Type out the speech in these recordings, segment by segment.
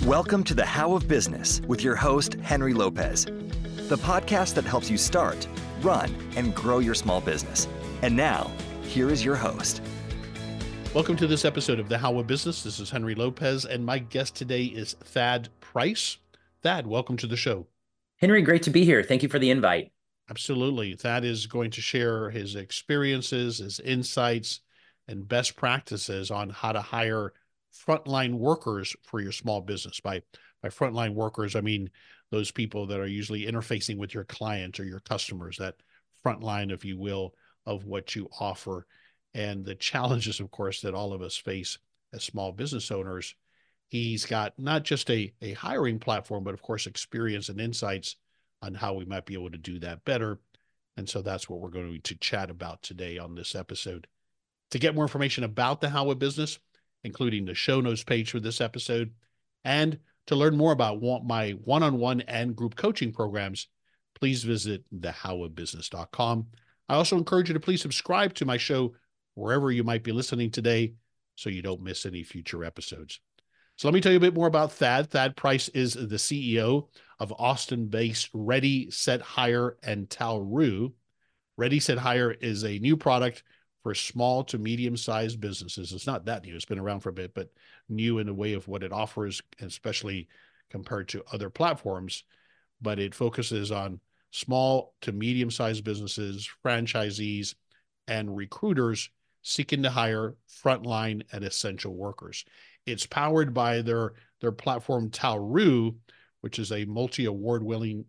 Welcome to the How of Business with your host, Henry Lopez, the podcast that helps you start, run, and grow your small business. And now, here is your host. Welcome to this episode of the How of Business. This is Henry Lopez, and my guest today is Thad Price. Thad, welcome to the show. Henry, great to be here. Thank you for the invite. Absolutely. Thad is going to share his experiences, his insights, and best practices on how to hire frontline workers for your small business. By frontline workers, I mean those people that are usually interfacing with your clients or your customers, that front line, if you will, of what you offer. And the challenges, of course, that all of us face as small business owners. He's got not just a hiring platform, but of course, experience and insights on how we might be able to do that better. And so that's what we're going to chat about today on this episode. To get more information about the How of Business, including the show notes page for this episode, and to learn more about my one-on-one and group coaching programs, please visit thehowofbusiness.com. I also encourage you to please subscribe to my show wherever you might be listening today so you don't miss any future episodes. So let me tell you a bit more about Thad. Thad Price is the CEO of Austin-based Ready, Set, Hire, and Talroo. Ready, Set, Hire is a new product for small to medium-sized businesses. It's not that new. It's been around for a bit, but new in the way of what it offers, especially compared to other platforms. But it focuses on small to medium-sized businesses, franchisees, and recruiters seeking to hire frontline and essential workers. It's powered by their platform Talroo, which is a multi-award winning,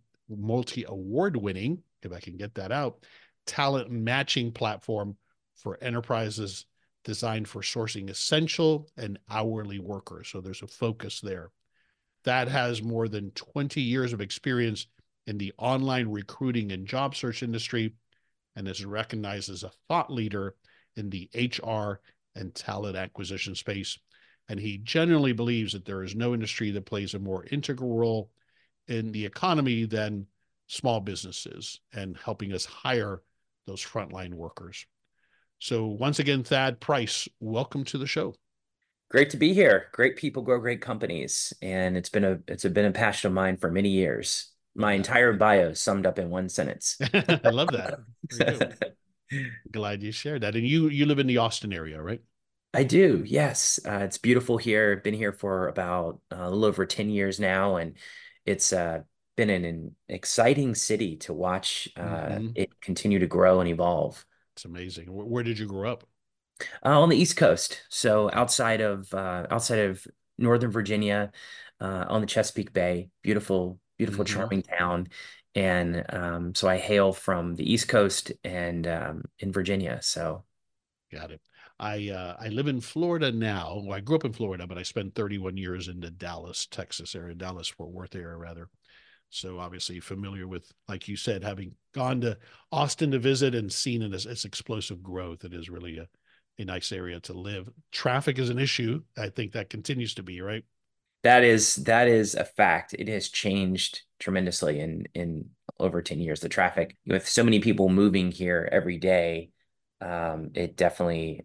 if I can get that out, talent matching platform for enterprises designed for sourcing essential and hourly workers. So there's a focus there. That has more than 20 years of experience in the online recruiting and job search industry and is recognized as a thought leader in the HR and talent acquisition space. And he generally believes that there is no industry that plays a more integral role in the economy than small businesses and helping us hire those frontline workers. So once again, Thad Price, welcome to the show. Great to be here. Great people grow great companies, and it's been a passion of mine for many years. My entire bio summed up in one sentence. I love that. Glad you shared that. And you live in the Austin area, right? I do. Yes, it's beautiful here. Been here for about a little over 10 years now, and it's been an exciting city to watch it continue to grow and evolve. It's amazing. Where did you grow up? On the East Coast, so outside of Northern Virginia, on the Chesapeake Bay. Beautiful, charming town. And so I hail from the East Coast and in Virginia. So, got it. I live in Florida now. Well, I grew up in Florida, but I spent 31 years in the Dallas, Texas area, Dallas-Fort Worth area, rather. So obviously familiar with, like you said, having gone to Austin to visit and seen its explosive growth. It is really a nice area to live. Traffic is an issue. I think that continues to be, right? That is a fact. It has changed tremendously in over 10 years. The traffic, with so many people moving here every day, it definitely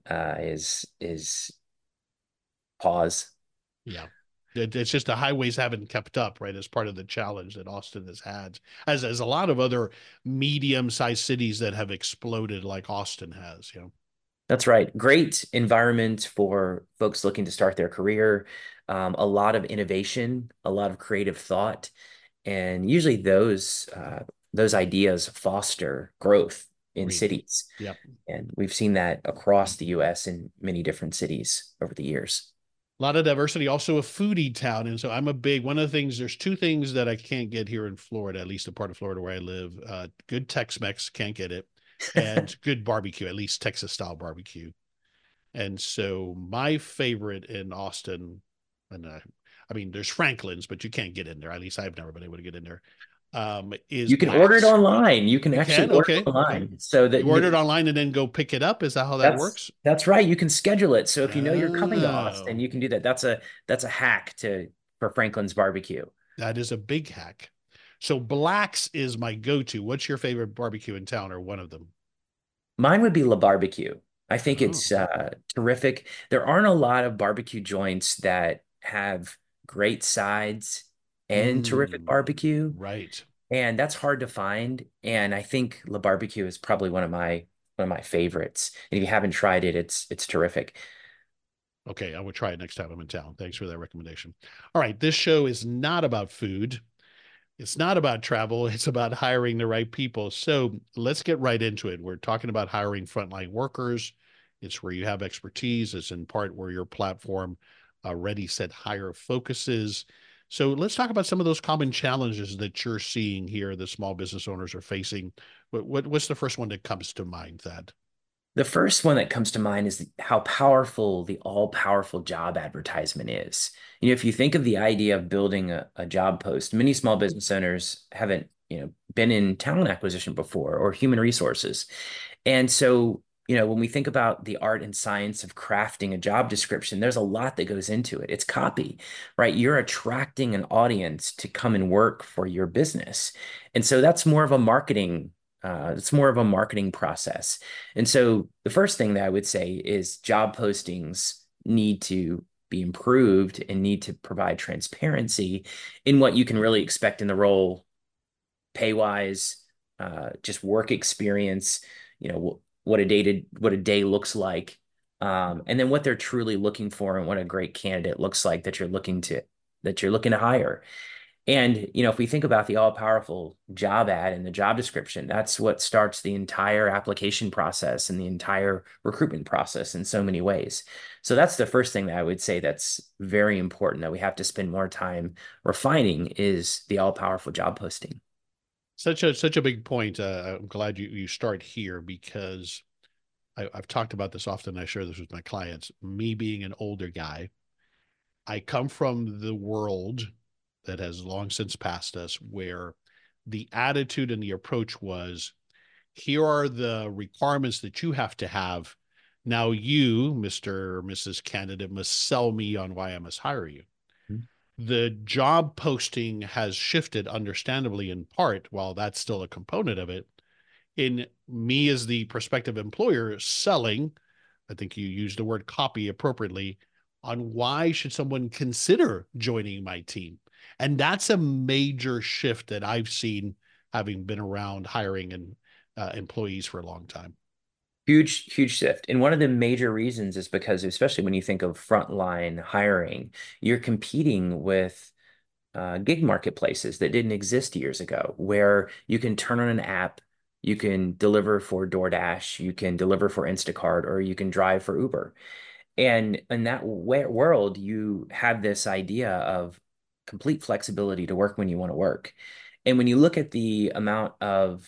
is pause. Yeah. It's just the highways haven't kept up, right? As part of the challenge that Austin has had, as a lot of other medium-sized cities that have exploded like Austin has, That's right. Great environment for folks looking to start their career. A lot of innovation, a lot of creative thought, and usually those ideas foster growth in cities. Yep. And we've seen that across the U.S. in many different cities over the years. A lot of diversity, also a foodie town. And so one of the things, there's two things that I can't get here in Florida, at least the part of Florida where I live. Good Tex-Mex, can't get it. And good barbecue, at least Texas style barbecue. And so my favorite in Austin, and there's Franklin's, but you can't get in there. At least I've never been able to get in there. Is you can Black's. order it online. You can actually order it online. Okay. So that you order it online and then go pick it up. Is that how that works? That's right. You can schedule it. So if you know you're coming to Austin, you can do that. That's a hack for Franklin's barbecue. That is a big hack. So Black's is my go-to. What's your favorite barbecue in town, or one of them? Mine would be La Barbecue. I think it's terrific. There aren't a lot of barbecue joints that have great sides, and terrific barbecue. Right. And that's hard to find. And I think Le Barbecue is probably one of my favorites. And if you haven't tried it, it's terrific. Okay, I will try it next time I'm in town. Thanks for that recommendation. All right, this show is not about food. It's not about travel. It's about hiring the right people. So let's get right into it. We're talking about hiring frontline workers. It's where you have expertise. It's in part where your platform, Ready, Set, Hire focuses. So let's talk about some of those common challenges that you're seeing here that small business owners are facing. What's the first one that comes to mind, Thad? The first one that comes to mind is how powerful the all-powerful job advertisement is. If you think of the idea of building a job post, many small business owners haven't, been in talent acquisition before or human resources. And so, when we think about the art and science of crafting a job description, there's a lot that goes into it. It's copy, right? You're attracting an audience to come and work for your business. And so that's more of a marketing it's more of a marketing process. And so the first thing that I would say is job postings need to be improved and need to provide transparency in what you can really expect in the role, pay wise, just work experience, what a day looks like, and then what they're truly looking for and what a great candidate looks like that you're looking to hire. And, if we think about the all-powerful job ad and the job description, that's what starts the entire application process and the entire recruitment process in so many ways. So that's the first thing that I would say that's very important that we have to spend more time refining is the all-powerful job posting. Such a big point. I'm glad you start here because I've talked about this often. I share this with my clients. Me being an older guy, I come from the world that has long since passed us, where the attitude and the approach was, here are the requirements that you have to have. Now you, Mr. or Mrs. Candidate, must sell me on why I must hire you. The job posting has shifted, understandably, in part, while that's still a component of it, in me as the prospective employer selling, I think you used the word copy appropriately, on why should someone consider joining my team. And that's a major shift that I've seen having been around hiring and employees for a long time. Huge, huge shift. And one of the major reasons is because, especially when you think of frontline hiring, you're competing with gig marketplaces that didn't exist years ago, where you can turn on an app, you can deliver for DoorDash, you can deliver for Instacart, or you can drive for Uber. And in that world, you have this idea of complete flexibility to work when you want to work. And when you look at the amount of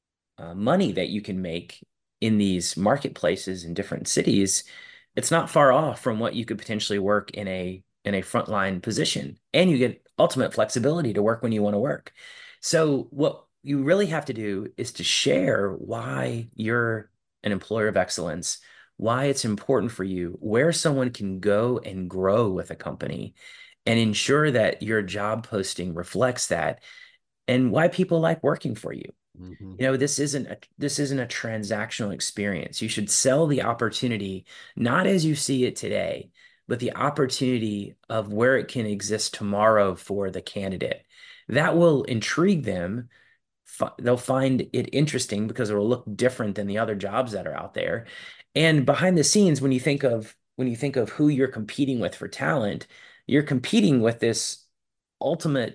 money that you can make in these marketplaces in different cities, it's not far off from what you could potentially work in a frontline position, and you get ultimate flexibility to work when you want to work. So what you really have to do is to share why you're an employer of excellence, why it's important for you, where someone can go and grow with a company, and ensure that your job posting reflects that, and why people like working for you. Mm-hmm. This isn't a transactional experience. You should sell the opportunity, not as you see it today, but the opportunity of where it can exist tomorrow for the candidate. That will intrigue them. They'll find it interesting because it will look different than the other jobs that are out there. And behind the scenes, when you think of who you're competing with for talent, you're competing with this ultimate,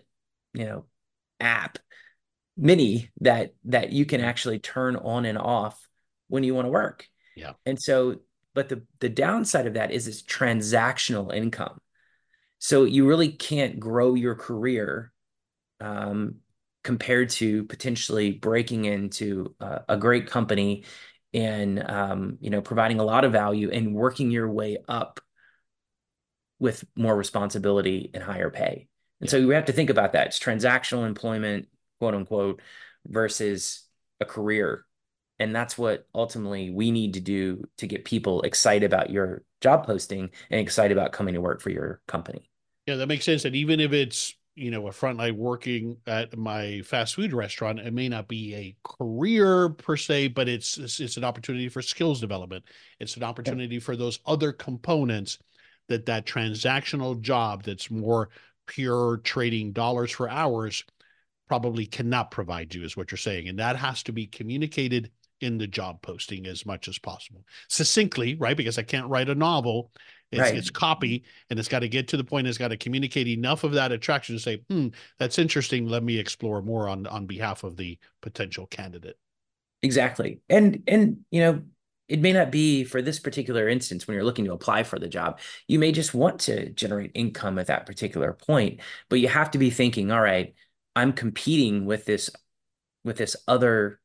app mini that you can actually turn on and off when you want to work. Yeah. And so, but the downside of that is it's transactional income. So you really can't grow your career compared to potentially breaking into a great company and providing a lot of value and working your way up with more responsibility and higher pay. And so we have to think about that. It's transactional employment, quote unquote, versus a career. And that's what ultimately we need to do to get people excited about your job posting and excited about coming to work for your company. Yeah, that makes sense. And even if it's, a frontline working at my fast food restaurant, it may not be a career per se, but it's an opportunity for skills development. It's an opportunity for those other components that transactional job that's more pure trading dollars for hours probably cannot provide you, is what you're saying. And that has to be communicated in the job posting as much as possible. Succinctly, right? Because I can't write a novel. It's Right. copy, and it's got to get to the point. It's got to communicate enough of that attraction to say, that's interesting. Let me explore more on behalf of the potential candidate. Exactly. And it may not be for this particular instance when you're looking to apply for the job. You may just want to generate income at that particular point, but you have to be thinking, all right, I'm competing with this other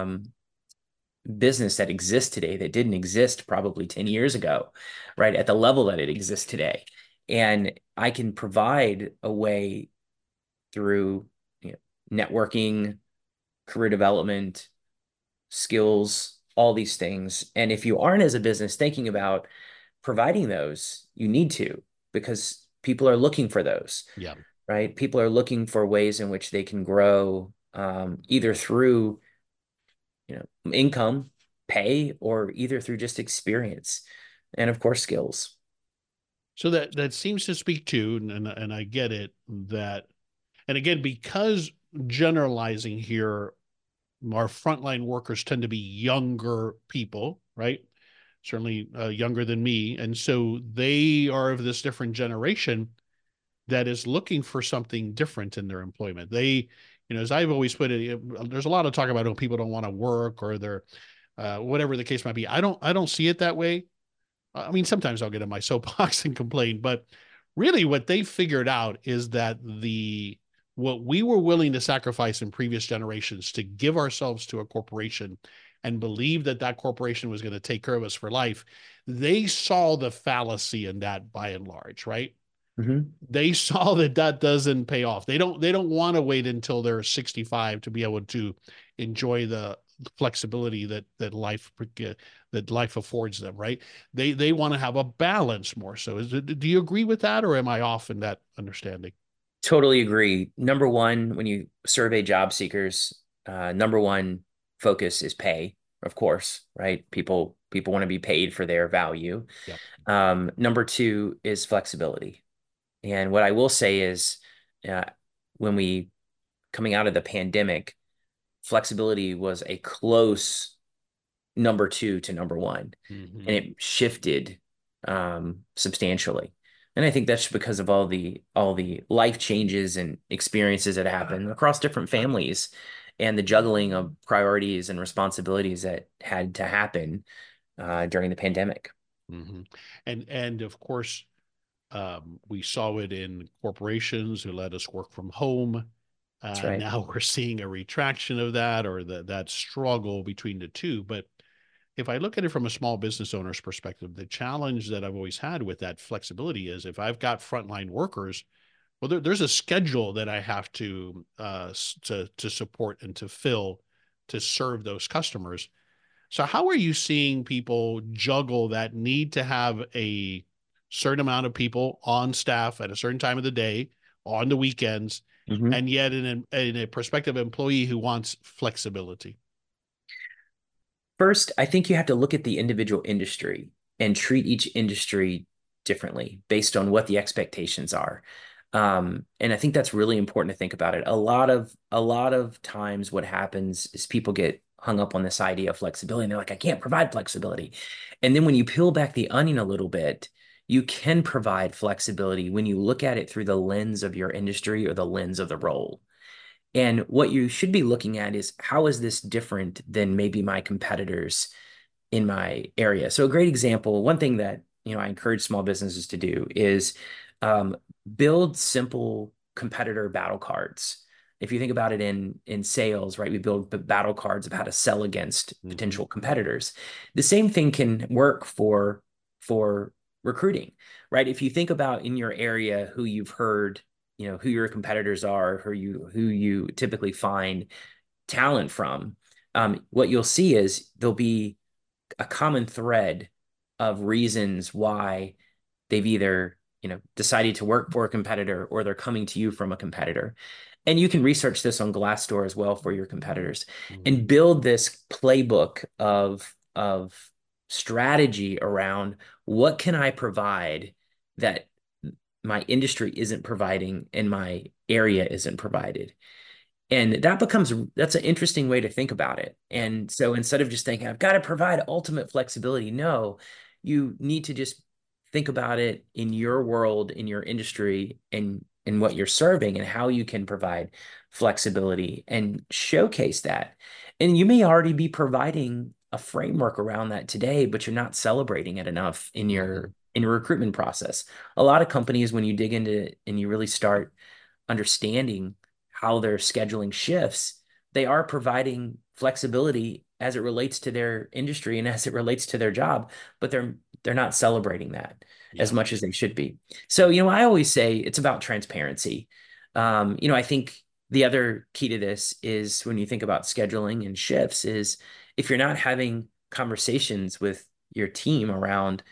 business that exists today that didn't exist probably 10 years ago, right? At the level that it exists today. And I can provide a way through networking, career development, skills, all these things. And if you aren't as a business thinking about providing those, you need to, because people are looking for those, Yeah. right? People are looking for ways in which they can grow, either through, income, pay, or either through just experience and of course skills. So that seems to speak to, and I get it, that, and again, because generalizing here, our frontline workers tend to be younger people, right? Certainly younger than me. And so they are of this different generation that is looking for something different in their employment. They, as I've always put it, there's a lot of talk about, oh, people don't want to work, or they're whatever the case might be. I don't see it that way. I mean, sometimes I'll get in my soapbox and complain, but really what they figured out is that what we were willing to sacrifice in previous generations to give ourselves to a corporation and believe that that corporation was going to take care of us for life, they saw the fallacy in that by and large, right? Mm-hmm. They saw that doesn't pay off. They don't want to wait until they're 65 to be able to enjoy the flexibility that life affords them, right? They want to have a balance more. So do you agree with that, or am I off in that understanding? Totally agree. Number one, when you survey job seekers, number one focus is pay, of course, right? People want to be paid for their value. Yeah. Number two is flexibility. And what I will say is, uh, when we coming out of the pandemic, flexibility was a close number two to number one, Mm-hmm. and it shifted substantially. And I think that's because of all the life changes and experiences that happen across different families, and the juggling of priorities and responsibilities that had to happen during the pandemic. Mm-hmm. And of course, we saw it in corporations who let us work from home. That's right. Now we're seeing a retraction of that, or that struggle between the two. But if I look at it from a small business owner's perspective, the challenge that I've always had with that flexibility is, if I've got frontline workers, well, there's a schedule that I have to support and to fill to serve those customers. So how are you seeing people juggle that need to have a certain amount of people on staff at a certain time of the day, on the weekends, Mhm. and yet in a prospective employee who wants flexibility? First, I think you have to look at the individual industry and treat each industry differently based on what the expectations are. And I think that's really important to think about it. A lot of times what happens is people get hung up on this idea of flexibility, and they're like, I can't provide flexibility. And then when you peel back the onion a little bit, you can provide flexibility when you look at it through the lens of your industry or the lens of the role. And what you should be looking at is, how is this different than maybe my competitors in my area? So a great example, one thing that I encourage small businesses to do is um, build simple competitor battle cards. If you think about it in sales, right, we build battle cards of how to sell against Mm-hmm. potential competitors. The same thing can work for recruiting, right? If you think about in your area who you've heard, who your competitors are, who you typically find talent from, what you'll see is there'll be a common thread of reasons why they've either decided to work for a competitor, or they're coming to you from a competitor. And you can research this on Glassdoor as well for your competitors, Mm-hmm. and build this playbook of strategy around, what can I provide that my industry isn't providing and my area isn't provided. And that's an interesting way to think about it. Yep. And so instead of just thinking, I've got to provide ultimate flexibility, no, you need to just think about it in your world, in your industry, and in what you're serving and how you can provide flexibility and showcase that. And you may already be providing a framework around that today, but you're not celebrating it enough in your recruitment process. A lot of companies, when you dig into it and you really start understanding how they're scheduling shifts, they are providing flexibility as it relates to their industry and as it relates to their job, but they're not celebrating that as Yeah. much as they should be. So, I always say it's about transparency. I think the other key to this is when you think about scheduling and shifts is if you're not having conversations with your team around,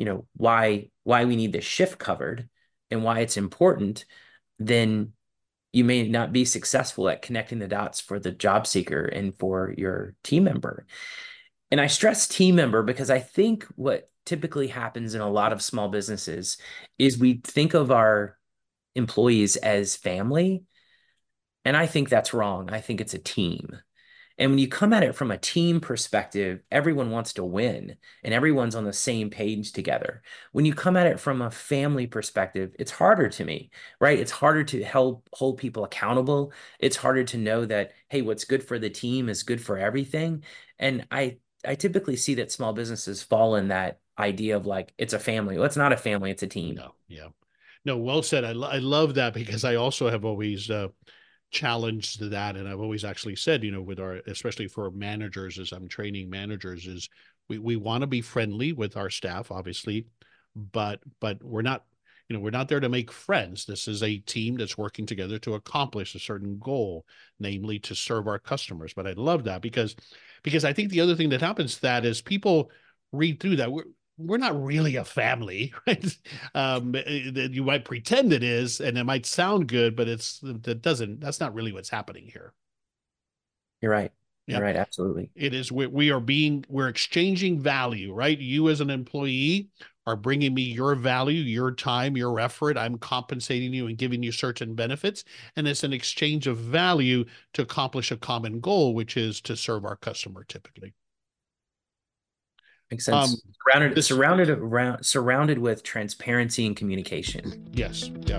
why we need this shift covered and why it's important, then you may not be successful at connecting the dots for the job seeker and for your team member. And I stress team member because I think what typically happens in a lot of small businesses is we think of our employees as family. And I think that's wrong. I think it's a team. And when you come at it from a team perspective, everyone wants to win and everyone's on the same page together. When you come at it from a family perspective, it's harder to me, right? It's harder to help hold people accountable. It's harder to know that, hey, what's good for the team is good for everything. And I typically see that small businesses fall in that idea of like, it's a family. Well, it's not a family, it's a team. No, yeah. No, well said. I love that because I also have always challenged that. And I've always actually said, with especially for managers, as I'm training managers, is we want to be friendly with our staff, obviously, but we're not there to make friends. This is a team that's working together to accomplish a certain goal, namely to serve our customers. But I love that because I think the other thing that happens to that is people read through that we're not really a family, right? That you might pretend it is, and it might sound good, but that's not really what's happening here. You're right. Yeah, You're right. Absolutely. it is. We're exchanging value, right? You as an employee are bringing me your value, your time, your effort. I'm compensating you and giving you certain benefits. And it's an exchange of value to accomplish a common goal, which is to serve our customer typically. Makes Um, sense. this, Surrounded with transparency and communication. yes. Yep.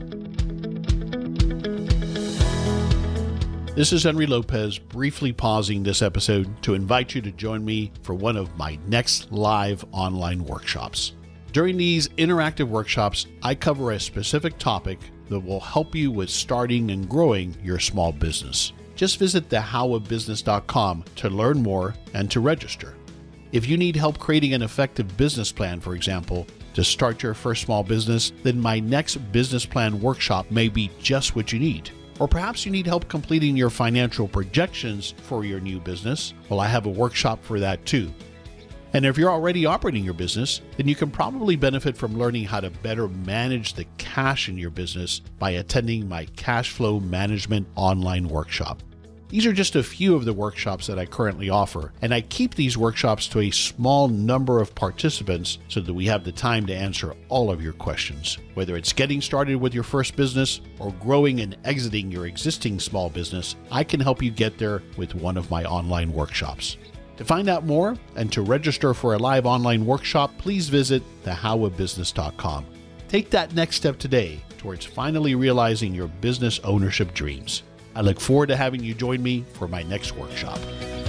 This is Henry Lopez, briefly pausing this episode to invite you to join me for one of my next live online workshops. During these interactive workshops, I cover a specific topic that will help you with starting and growing your small business. Just visit thehowofbusiness.com to learn more and to register. If you need help creating an effective business plan, for example, to start your first small business, then my next business plan workshop may be just what you need. Or perhaps you need help completing your financial projections for your new business. Well, I have a workshop for that too. And if you're already operating your business, then you can probably benefit from learning how to better manage the cash in your business by attending my cash flow management online workshop. These are just a few of the workshops that I currently offer, and I keep these workshops to a small number of participants so that we have the time to answer all of your questions. Whether it's getting started with your first business or growing and exiting your existing small business, I can help you get there with one of my online workshops. To find out more and to register for a live online workshop, please visit thehowofbusiness.com. Take that next step today towards finally realizing your business ownership dreams. I look forward to having you join me for my next workshop.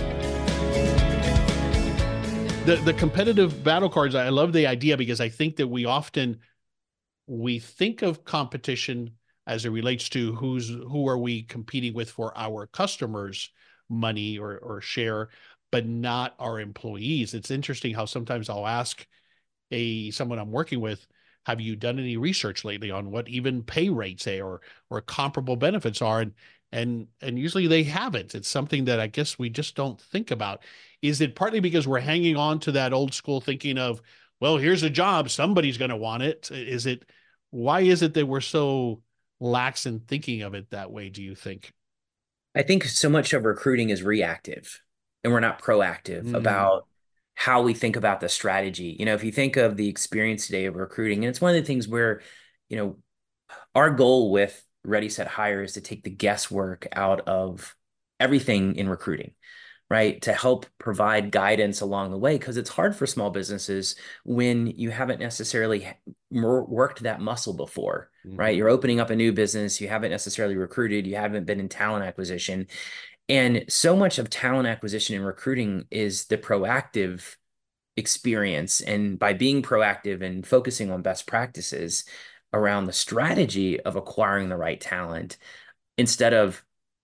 The competitive battle cards, I love the idea because I think that we think of competition as it relates to who are we competing with for our customers' money or share, but not our employees. It's interesting how sometimes I'll ask someone I'm working with, have you done any research lately on what even pay rates say or comparable benefits are? And usually they haven't. It's something that I guess we just don't think about. Is it partly because we're hanging on to that old school thinking of, well, here's a job, somebody's going to want it? Why is it that we're so lax in thinking of it that way, do you think? I think so much of recruiting is reactive and we're not proactive Mm, about, how we think about the strategy. If you think of the experience today of recruiting, and it's one of the things where, you know, our goal with Ready Set Hire is to take the guesswork out of everything in recruiting, right? To help provide guidance along the way, because it's hard for small businesses when you haven't necessarily worked that muscle before, right? You're opening up a new business, you haven't necessarily recruited, you haven't been in talent acquisition. And so much of talent acquisition and recruiting is the proactive experience. And by being proactive and focusing on best practices around the strategy of acquiring the right talent, instead of,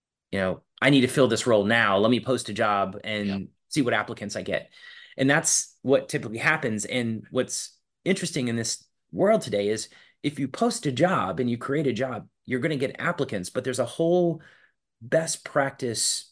I need to fill this role now, let me post a job and see what applicants I get. And that's what typically happens. And what's interesting in this world today is if you post a job and you create a job, you're going to get applicants, but there's a whole best practice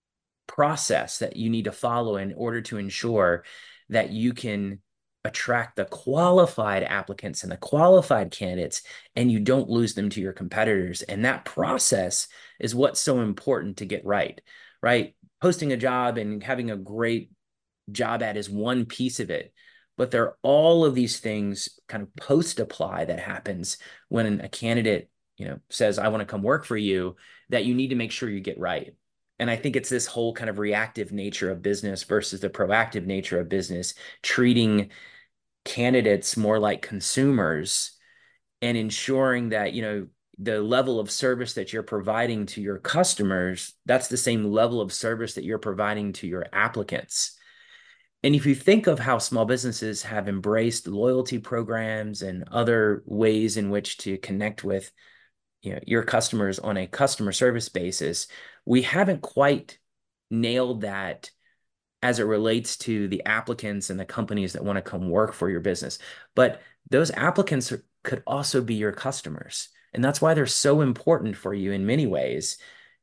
process that you need to follow in order to ensure that you can attract the qualified applicants and the qualified candidates, and you don't lose them to your competitors. And that process is what's so important to get right, right? Posting a job and having a great job ad is one piece of it, but there are all of these things kind of post apply that happens when a candidate, says, I want to come work for you, that you need to make sure you get right. And I think it's this whole kind of reactive nature of business versus the proactive nature of business, treating candidates more like consumers and ensuring that, the level of service that you're providing to your customers, that's the same level of service that you're providing to your applicants. And if you think of how small businesses have embraced loyalty programs and other ways in which to connect with, your customers on a customer service basis, we haven't quite nailed that as it relates to the applicants and the companies that want to come work for your business. But those applicants could also be your customers. And that's why they're so important for you in many ways,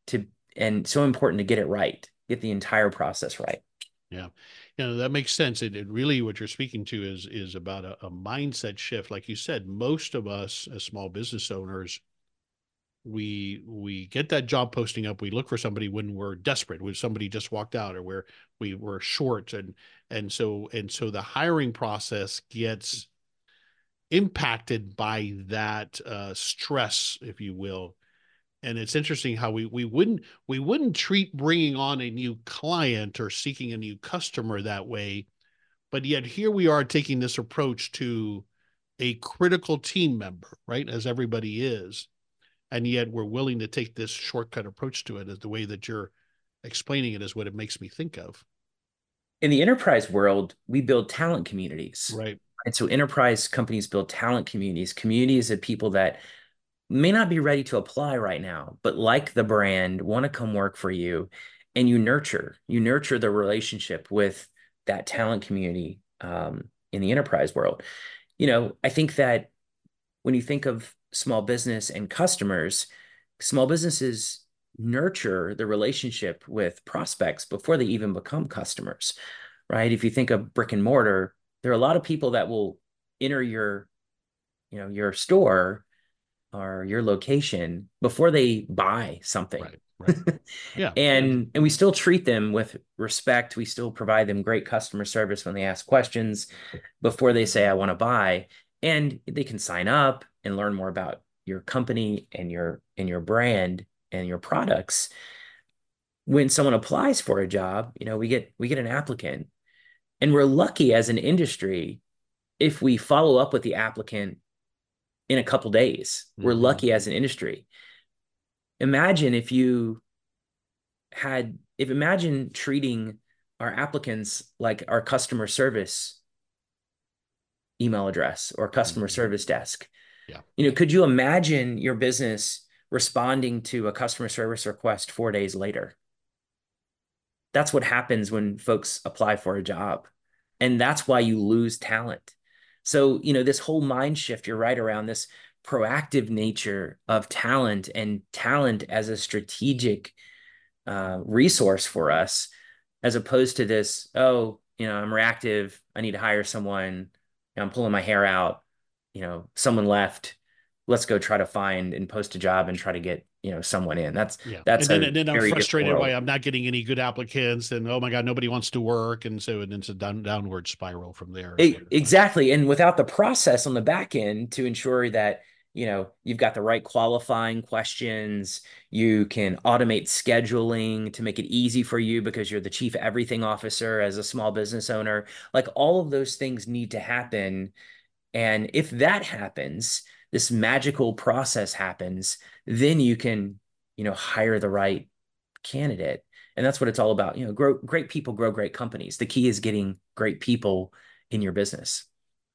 and so important to get it right, get the entire process right. Yeah. That makes sense. It really, what you're speaking to is about a mindset shift. Like you said, most of us as small business owners, we get that job posting up. We look for somebody when we're desperate, when somebody just walked out, or where we were short, and so the hiring process gets impacted by that stress, if you will. And it's interesting how we wouldn't treat bringing on a new client or seeking a new customer that way, but yet here we are taking this approach to a critical team member, right? As everybody is. And yet we're willing to take this shortcut approach to it. As the way that you're explaining it is what it makes me think of. In the enterprise world, we build talent communities. Right. And so enterprise companies build talent communities of people that may not be ready to apply right now, but like the brand, want to come work for you. And you nurture the relationship with that talent community in the enterprise world. I think that when you think of small business and customers, small businesses nurture the relationship with prospects before they even become customers, right? If you think of brick and mortar, there are a lot of people that will enter your store or your location before they buy something. Right. Yeah. And we still treat them with respect. We still provide them great customer service when they ask questions before they say, I want to buy. And they can sign up and learn more about your company and your brand and your products. When someone applies for a job, we get an applicant, and we're lucky as an industry if we follow up with the applicant in a couple days. We're lucky as an industry. Imagine imagine treating our applicants like our customer service email address or customer service desk. Yeah. Could you imagine your business responding to a customer service request 4 days later? That's what happens when folks apply for a job. And that's why you lose talent. So, this whole mind shift, you're right, around this proactive nature of talent and talent as a strategic resource for us, as opposed to this, I'm reactive, I need to hire someone, I'm pulling my hair out, someone left, let's go try to find and post a job and try to get, someone in. That's Yeah. that's And then a and then I'm very different frustrated why world. I'm not getting any good applicants, and oh my God, nobody wants to work. And so it's a downward spiral from there is what it was. Exactly. And without the process on the back end to ensure that, you've got the right qualifying questions, you can automate scheduling to make it easy for you because you're the chief everything officer as a small business owner. Like all of those things need to happen. And if that happens, this magical process happens, then you can, hire the right candidate. And that's what it's all about. Great people grow great companies. The key is getting great people in your business.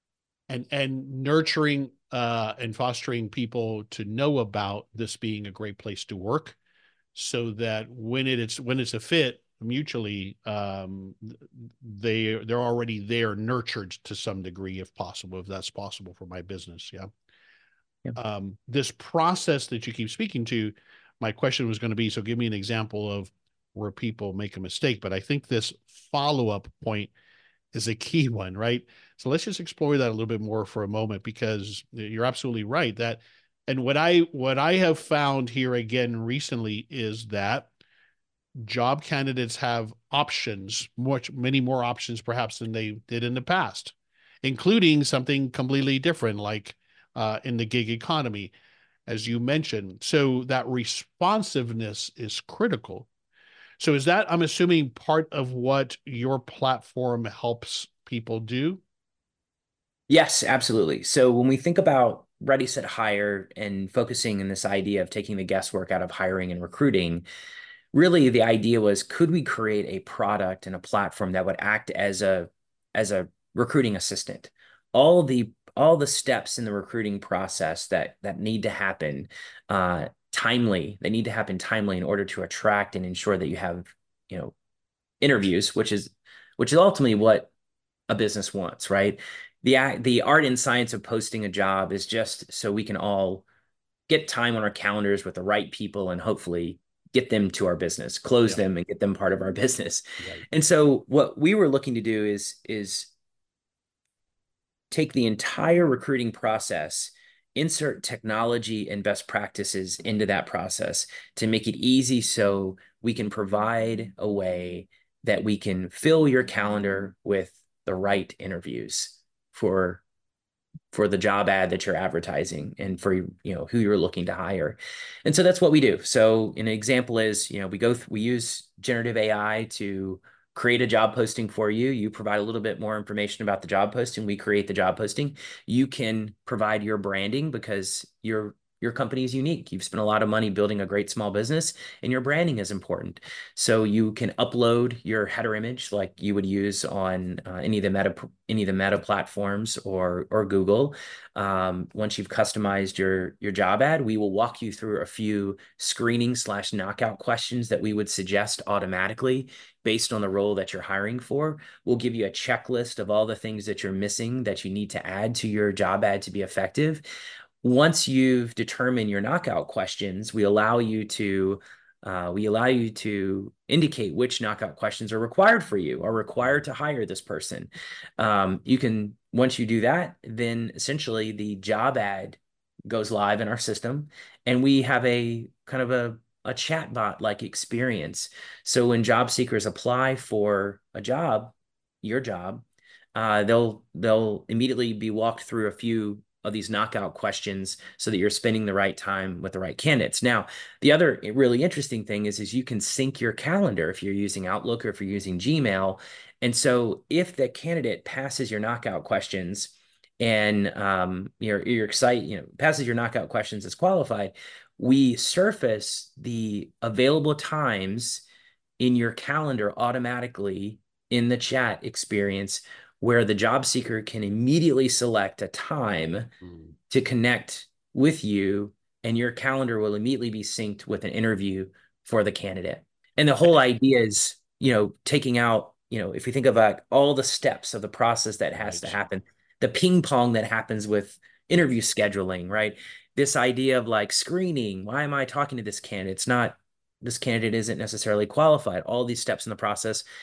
And nurturing and fostering people to know about this being a great place to work, so that when it's a fit mutually, they're already there, nurtured to some degree, if possible, if that's possible for my business. Yeah. Yeah. This process that you keep speaking to, my question was going to be, so give me an example of where people make a mistake. But I think this follow-up point is a key one, right? So let's just explore that a little bit more for a moment, because you're absolutely right that, and what I have found here again recently is that job candidates have options, many more options perhaps than they did in the past, including something completely different like in the gig economy, as you mentioned. So that responsiveness is critical. So is that, I'm assuming, part of what your platform helps people do? Yes, absolutely. So when we think about Ready, Set, Hire and focusing in this idea of taking the guesswork out of hiring and recruiting, really the idea was, could we create a product and a platform that would act as a recruiting assistant? All the steps in the recruiting process that need to happen timely, they need to happen timely in order to attract and ensure that you have, interviews, which is ultimately what a business wants, right? The art and science of posting a job is just so we can all get time on our calendars with the right people and hopefully get them to our business, close Yeah, them and get them part of our business. right. And so what we were looking to do is take the entire recruiting process, insert technology and best practices into that process to make it easy so we can provide a way that we can fill your calendar with the right interviews for for the job ad that you're advertising and for who you're looking to hire. And so that's what we do. So an example is, we use generative AI to create a job posting for you. You provide a little bit more information about the job posting. We create the job posting. You can provide your branding because your company is unique. You've spent a lot of money building a great small business and your branding is important. So you can upload your header image like you would use on any of the Meta platforms or Google. Once you've customized your job ad, we will walk you through a few screening/knockout questions that we would suggest automatically based on the role that you're hiring for. We'll give you a checklist of all the things that you're missing that you need to add to your job ad to be effective. Once you've determined your knockout questions, we allow you to indicate which knockout questions are required for you, are required to hire this person. Once you do that, then essentially the job ad goes live in our system, and we have a kind of a chatbot like experience. So when job seekers apply for a job, your job, they'll immediately be walked through a few of these knockout questions so that you're spending the right time with the right candidates. Now, the other really interesting thing is you can sync your calendar if you're using Outlook or if you're using Gmail. And so if the candidate passes your knockout questions and you're excited, passes your knockout questions as qualified, we surface the available times in your calendar automatically in the chat experience where the job seeker can immediately select a time to connect with you, and your calendar will immediately be synced with an interview for the candidate. And the whole idea is, taking out, if you think of all the steps of the process that has to Right. happen, the ping pong that happens with interview scheduling, right? This idea of like screening, why am I talking to this candidate? It's not, this candidate isn't necessarily qualified. All these steps in the process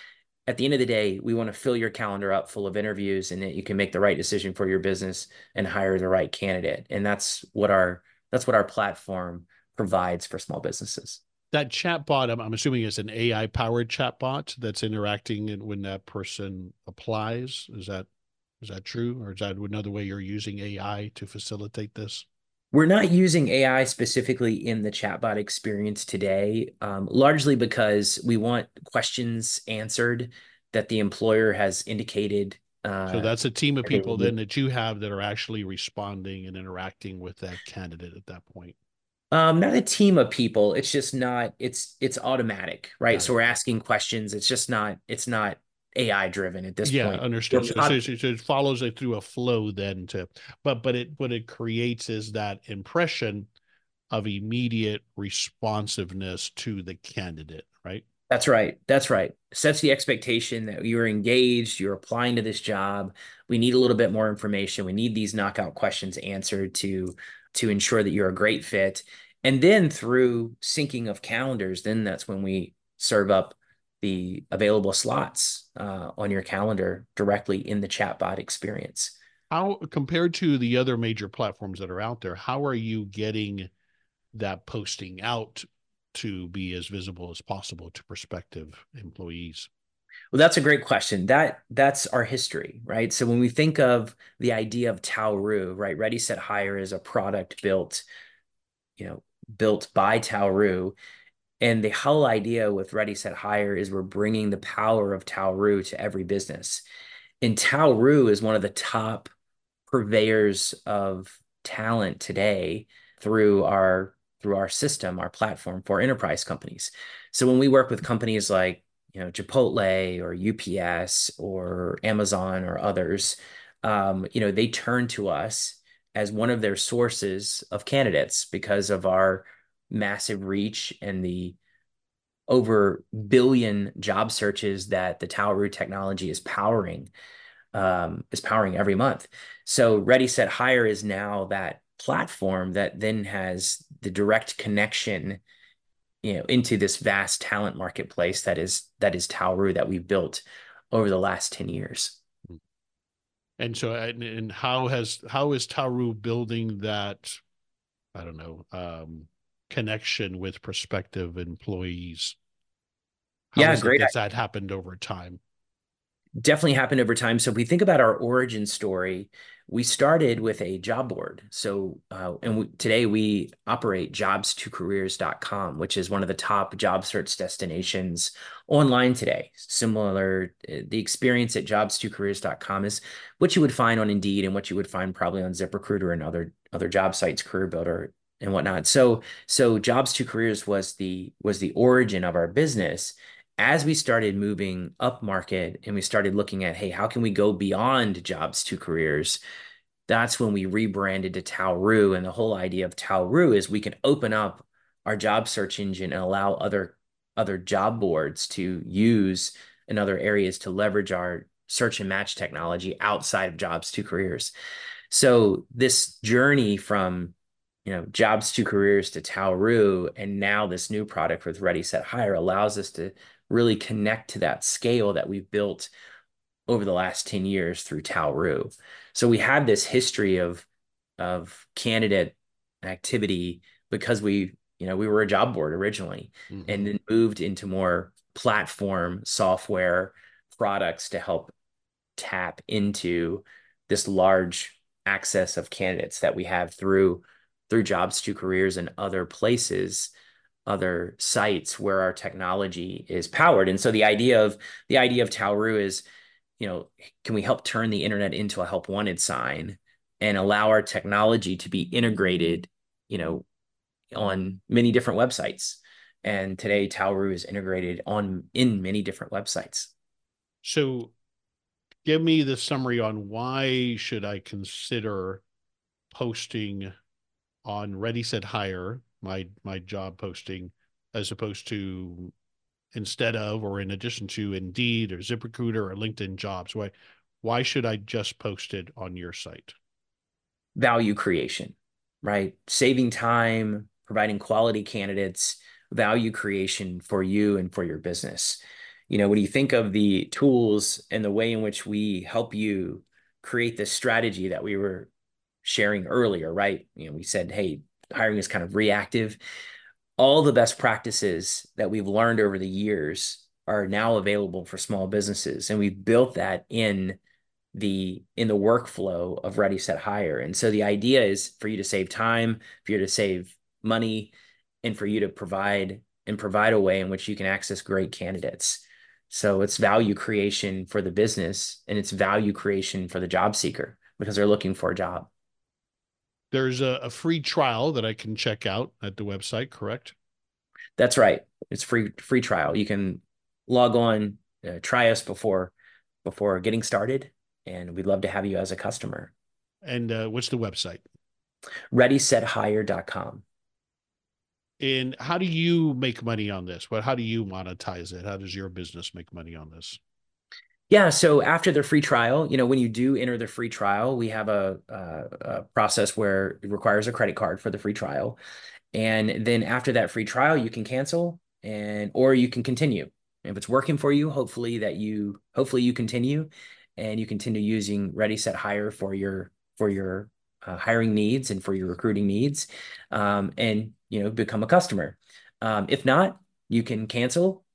at the end of the day, we want to fill your calendar up full of interviews and that you can make the right decision for your business and hire the right candidate. And that's what our platform provides for small businesses. That chatbot, I'm assuming is an AI powered chatbot that's interacting when that person applies. Is that true? Or is that another way you're using AI to facilitate this? We're not using AI specifically in the chatbot experience today, largely because we want questions answered that the employer has indicated. So that's a team of They people then that you have that are actually responding and interacting with that candidate at that point. Not a team of people. It's just not, it's automatic, right? Got So it. we're asking questions. It's not AI driven at this Yeah, point. understood. So it follows it through a flow then but what it creates is that impression of immediate responsiveness to the candidate, right? That's right. That's right. Sets the expectation that you're engaged, you're applying to this job. We need a little bit more information. We need these knockout questions answered to ensure that you're a great fit. And then through syncing of calendars, then that's when we serve up the available slots on your calendar directly in the chatbot experience. How, compared to the other major platforms that are out there, how are you getting that posting out to be as visible as possible to prospective employees? Well, that's a great question. That's our history, right? So when we think of the idea of Tauru, right? Ready, Set, Hire is a product you know, built by Tauru. And the whole idea with Ready, Set, Hire is we're bringing the power of Tauru to every business. And Tauru is one of the top purveyors of talent today through our system, our platform for enterprise companies. So when we work with companies like, Chipotle or UPS or Amazon or others, they turn to us as one of their sources of candidates because of our massive reach and the over billion job searches that the Tauru technology is powering every month. So Ready, Set, Hire is now that platform that then has the direct connection, into this vast talent marketplace that is Tauru that we've built over the last 10 years. And so, and how is Tauru building that, I don't know, connection with prospective employees? How Yeah, is it great. that happened over time? Definitely happened over time. So if we think about our origin story, we started with a job board. So, today we operate jobs2careers.com, which is one of the top job search destinations online today. Similar, the experience at jobs2careers.com is what you would find on Indeed and what you would find probably on ZipRecruiter and other job sites, Career Builder and whatnot. So Jobs2Careers was the origin of our business. As we started moving up market and we started looking at, hey, how can we go beyond Jobs2Careers? That's when we rebranded to Tauru. And the whole idea of Tauru is we can open up our job search engine and allow other job boards to use in other areas to leverage our search and match technology outside of Jobs2Careers. So this journey from Jobs2Careers to Tauru, and now this new product with Ready, Set, Hire allows us to really connect to that scale that we've built over the last 10 years through Tauru. So we have this history of candidate activity because we were a job board originally, and then moved into more platform software products to help tap into this large access of candidates that we have through Jobs2Careers and other places, other sites where our technology is powered. And so the idea of Tauru is, can we help turn the internet into a help wanted sign and allow our technology to be integrated, on many different websites. And today Tauru is integrated in many different websites. So give me the summary on why should I consider posting on Ready, Set, Hire, my job posting, as opposed to instead of or in addition to Indeed or ZipRecruiter or LinkedIn Jobs? Why should I just post it on your site? Value creation, right? Saving time, providing quality candidates, value creation for you and for your business. when you think of the tools and the way in which we help you create this strategy that we were sharing earlier, right? We said, hey, hiring is kind of reactive. All the best practices that we've learned over the years are now available for small businesses, and we've built that in the workflow of Ready Set Hire. And so the idea is for you to save time, for you to save money, and for you to provide a way in which you can access great candidates. So it's value creation for the business, and it's value creation for the job seeker because they're looking for a job. There's a free trial that I can check out at the website, correct? That's right. It's free trial. You can log on, try us before getting started, and we'd love to have you as a customer. And what's the website? ReadySetHire.com. And how do you make money on this? How do you monetize it? How does your business make money on this? Yeah, so after the free trial, when you do enter the free trial, we have a process where it requires a credit card for the free trial. And then after that free trial, you can cancel or you can continue. If it's working for you, hopefully you continue, and you continue using Ready Set Hire for your hiring needs and for your recruiting needs, and become a customer. If not, you can cancel,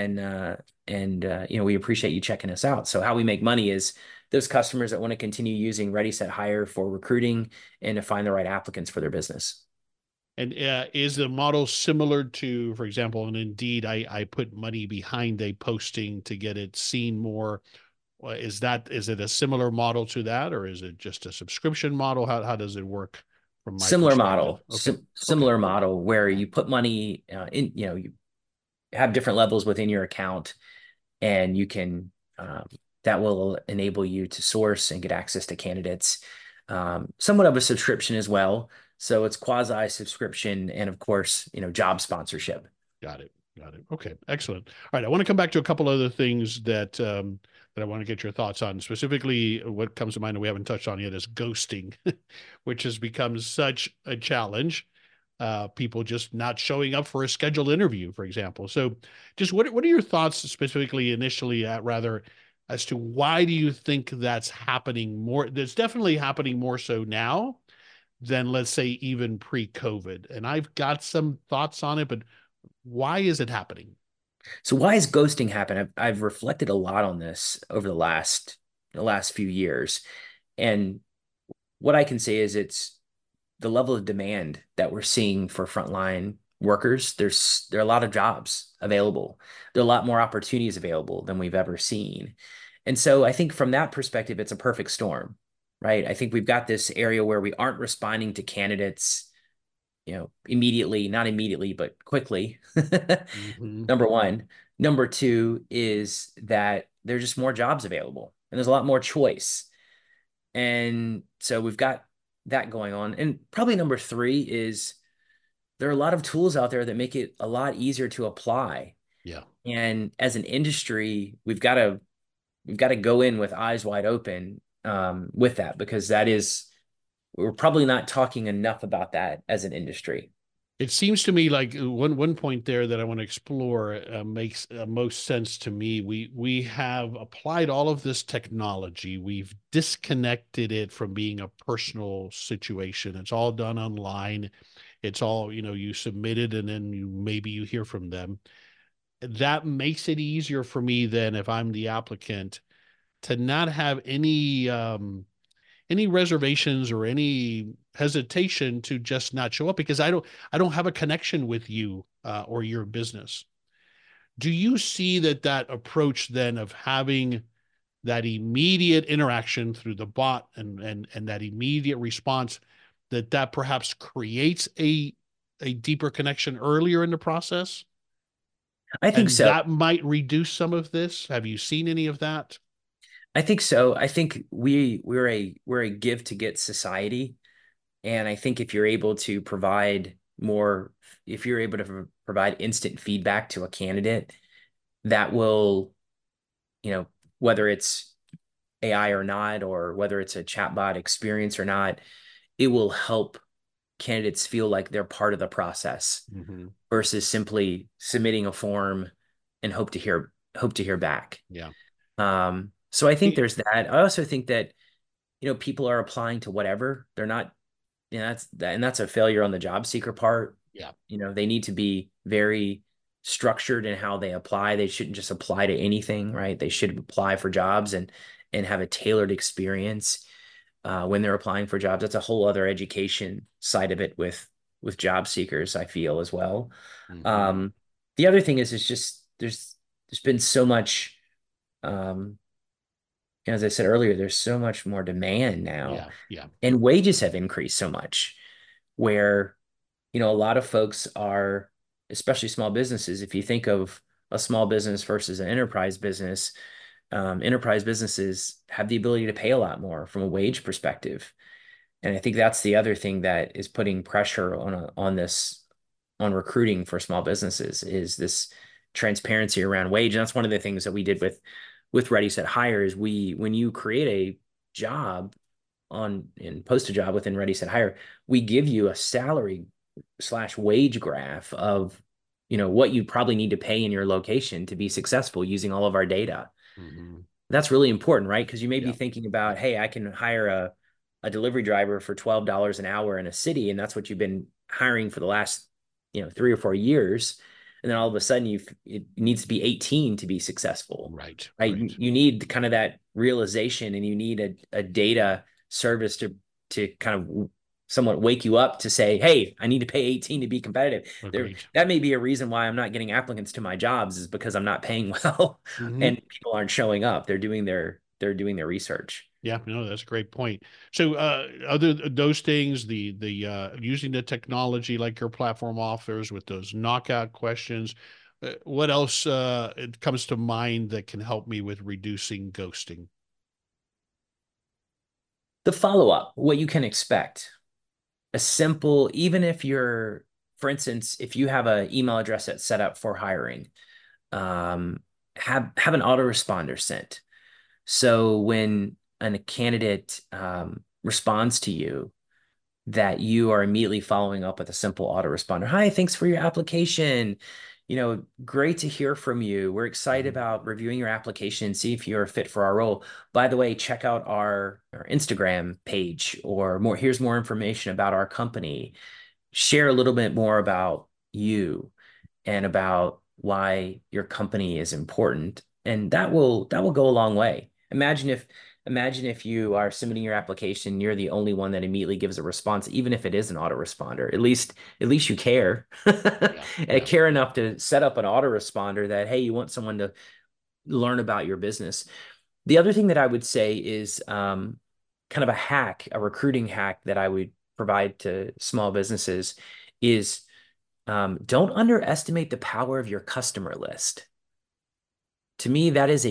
and we appreciate you checking us out. So how we make money is those customers that want to continue using Ready Set Hire for recruiting and to find the right applicants for their business. And is the model similar to, for example, in Indeed, I put money behind a posting to get it seen more? Is it a similar model to that, or is it just a subscription model? How does it work from my Similar perspective? model, Okay. similar model where you put money in, you have different levels within your account, and you can that will enable you to source and get access to candidates. Somewhat of a subscription as well. So it's quasi subscription, and of course, job sponsorship. Got it. Okay, excellent. All right, I want to come back to a couple other things that I want to get your thoughts on. Specifically, what comes to mind that we haven't touched on yet is ghosting, which has become such a challenge. People just not showing up for a scheduled interview, for example. So, just what are your thoughts specifically, initially, as to why do you think that's happening more? That's definitely happening more so now than, let's say, even pre-COVID. And I've got some thoughts on it, but why is it happening? So why is ghosting happen? I've reflected a lot on this over the last few years, and what I can say is it's the level of demand that we're seeing for frontline workers. There are a lot of jobs available. There are a lot more opportunities available than we've ever seen. And so I think from that perspective, it's a perfect storm, right? I think we've got this area where we aren't responding to candidates, immediately, not immediately, but quickly. Mm-hmm. Number one. Number two is that there's just more jobs available and there's a lot more choice. And so we've got that going on. And probably number three is there are a lot of tools out there that make it a lot easier to apply. Yeah. And as an industry, we've got to go in with eyes wide open, with that, because we're probably not talking enough about that as an industry. It seems to me like one point there that I want to explore makes most sense to me. We have applied all of this technology. We've disconnected it from being a personal situation. It's all done online. It's all, you submit it and then maybe you hear from them. That makes it easier for me than if I'm the applicant to not have any reservations or any hesitation to just not show up because I don't have a connection with you or your business. Do you see that approach then of having that immediate interaction through the bot and that immediate response that perhaps creates a deeper connection earlier in the process? I think And so. that might reduce some of this. Have you seen any of that? I think so. I think we're a give to get society. And I think if you're able to provide instant feedback to a candidate, that will, whether it's AI or not, or whether it's a chatbot experience or not, it will help candidates feel like they're part of the process Mm-hmm. versus simply submitting a form and hope to hear hope to hear back. Yeah. So I think there's that. I also think that, people are applying to whatever. They're not, and that's a failure on the job seeker part. Yeah. They need to be very structured in how they apply. They shouldn't just apply to anything, right? They should apply for jobs and have a tailored experience when they're applying for jobs. That's a whole other education side of it with job seekers, I feel, as well. Mm-hmm. The other thing is just there's been so much, um, as I said earlier, there's so much more demand now, Yeah. Yeah. and wages have increased so much where, a lot of folks are, especially small businesses, if you think of a small business versus an enterprise business, enterprise businesses have the ability to pay a lot more from a wage perspective. And I think that's the other thing that is putting pressure on recruiting for small businesses, is this transparency around wage. And that's one of the things that we did with Ready Set Hire is when you create a job and post a job within Ready Set Hire, we give you a salary/wage graph of, what you probably need to pay in your location to be successful using all of our data. Mm-hmm. That's really important, right? Because you may be Yeah. thinking about, hey, I can hire a delivery driver for $12 an hour in a city, and that's what you've been hiring for the last, 3 or 4 years. And then all of a sudden it needs to be 18 to be successful, Right. right? Right. You need kind of that realization, and you need a data service to kind of somewhat wake you up to say, hey, I need to pay 18 to be competitive. Agreed. That may be a reason why I'm not getting applicants to my jobs, is because I'm not paying well Mm-hmm. and people aren't showing up. They're doing their research. Yeah, no, that's a great point. So, other those things, the using the technology like your platform offers with those knockout questions, what else it comes to mind that can help me with reducing ghosting? The follow-up, what you can expect. A simple, even if you're, for instance, if you have an email address that's set up for hiring, um, have an autoresponder sent. So when a candidate responds to you, that you are immediately following up with a simple autoresponder. Hi, thanks for your application. Great to hear from you. We're excited Mhm. about reviewing your application and see if you're a fit for our role. By the way, check out our Instagram page, or here's more information about our company. Share a little bit more about you and about why your company is important. And that will go a long way. Imagine if you are submitting your application, you're the only one that immediately gives a response, even if it is an autoresponder. At least you care. Yeah, And yeah. care enough to set up an autoresponder that, hey, you want someone to learn about your business. The other thing that I would say is kind of a recruiting hack that I would provide to small businesses is, don't underestimate the power of your customer list. To me, that is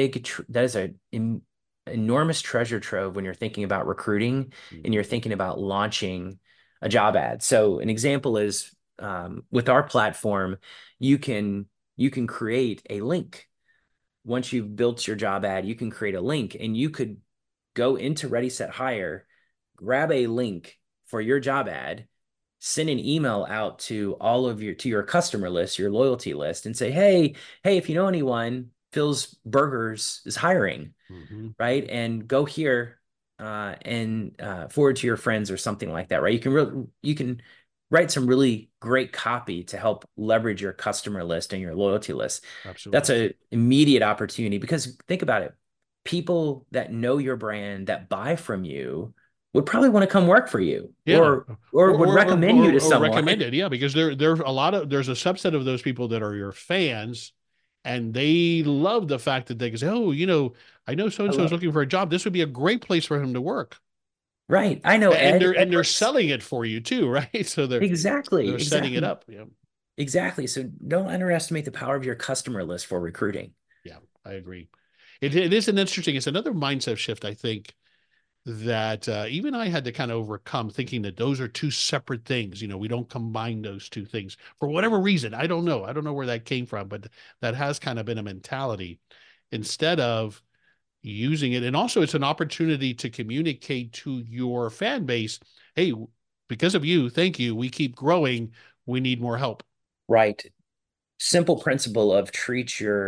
an enormous treasure trove when you're thinking about recruiting and you're Mhm. thinking about launching a job ad. So an example is, with our platform, you can create a link. Once you've built your job ad, you can create a link, and you could go into Ready Set Hire, grab a link for your job ad, send an email out to your customer list, your loyalty list, and say, hey, if you know anyone, Phil's Burgers is hiring, Mhm. right? And go here and forward to your friends or something like that, right? You can write some really great copy to help leverage your customer list and your loyalty list. That's Absolutely. an immediate opportunity, because think about it. People that know your brand, that buy from you, would probably want to come work for you, Yeah. or would recommend you to Or someone. recommended. Yeah, because there's a subset of those people that are your fans, and they love the fact that they can say, "Oh, I know so I and so is love looking for a job. This would be a great place for him to work." Right. I know And Ed. they're Ed and they're works. selling it for you too, right? So they're Exactly. setting it Exactly. up. Yeah. Exactly. So don't underestimate the power of your customer list for recruiting. Yeah, I agree. It is an interesting. It's another mindset shift, I think, that even I had to kind of overcome, thinking that those are two separate things. We don't combine those two things for whatever reason. I don't know. I don't know where that came from, but that has kind of been a mentality instead of using it. And also, it's an opportunity to communicate to your fan base, hey, because of you, thank you. We keep growing. We need more help. Right. Simple principle of treat your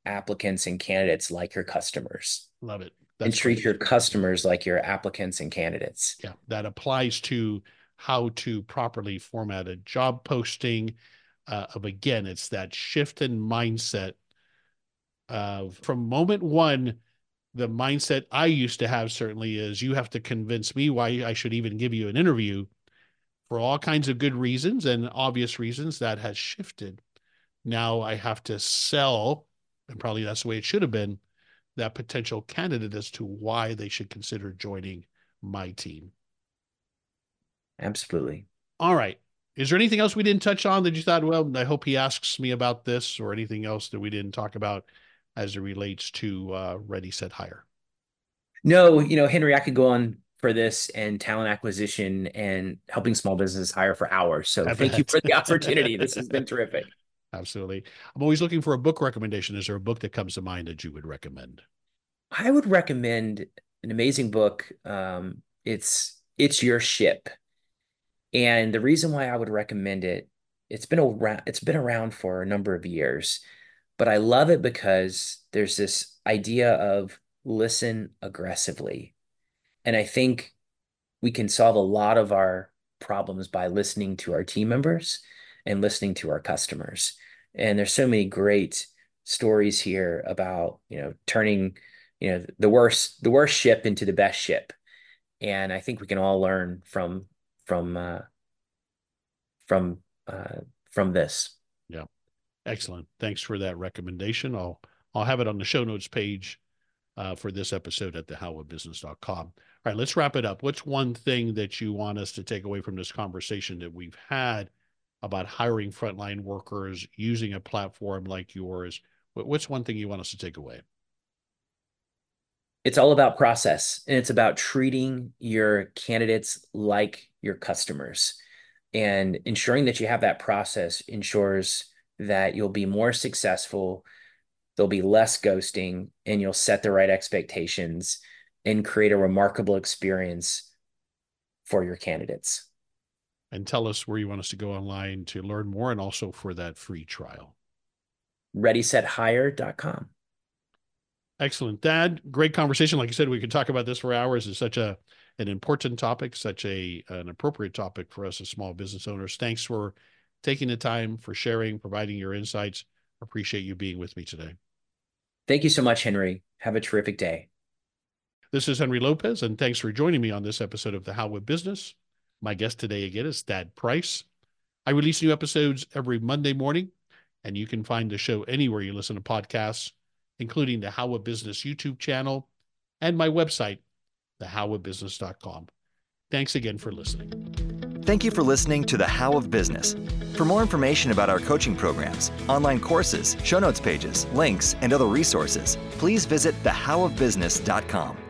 applicants and candidates like your customers. Love it. And That's treat great. your customers like your applicants and candidates. Yeah, that applies to how to properly format a job posting. Again, it's that shift in mindset of from moment one. The mindset I used to have certainly is you have to convince me why I should even give you an interview for all kinds of good reasons and obvious reasons. That has shifted. Now I have to sell, and probably that's the way it should have been, that potential candidate as to why they should consider joining my team. Absolutely. All right. Is there anything else we didn't touch on that you thought, well, I hope he asks me about this, or anything else that we didn't talk about as it relates to Ready, Set, Hire? No, Henry, I could go on for this and talent acquisition and helping small businesses hire for hours. So thank you for the opportunity. This has been terrific. Absolutely. I'm always looking for a book recommendation. Is there a book that comes to mind that you would recommend? I would recommend an amazing book. It's Your Ship. And the reason why I would recommend it, it's been around for a number of years, but I love it because there's this idea of listen aggressively. And I think we can solve a lot of our problems by listening to our team members and listening to our customers. And there's so many great stories here about, turning, the worst ship into the best ship. And I think we can all learn from this. Yeah. Excellent. Thanks for that recommendation. I'll have it on the show notes page for this episode at thehowofbusiness.com. All right, let's wrap it up. What's one thing that you want us to take away from this conversation that we've had about hiring frontline workers using a platform like yours? What's one thing you want us to take away? It's all about process, and it's about treating your candidates like your customers. And ensuring that you have that process ensures that you'll be more successful, there'll be less ghosting, and you'll set the right expectations and create a remarkable experience for your candidates. And tell us where you want us to go online to learn more, and also for that free trial. ReadySetHire.com. Excellent. Thad, great conversation. Like I said, we could talk about this for hours. It's such an important topic, such an appropriate topic for us as small business owners. Thanks for taking the time, for sharing, providing your insights. Appreciate you being with me today. Thank you so much, Henry. Have a terrific day. This is Henry Lopez, and thanks for joining me on this episode of The How of Business. My guest today again is Thad Price. I release new episodes every Monday morning, and you can find the show anywhere you listen to podcasts, including the How of Business YouTube channel and my website, thehowofbusiness.com. Thanks again for listening. Thank you for listening to The How of Business. For more information about our coaching programs, online courses, show notes pages, links, and other resources, please visit thehowofbusiness.com.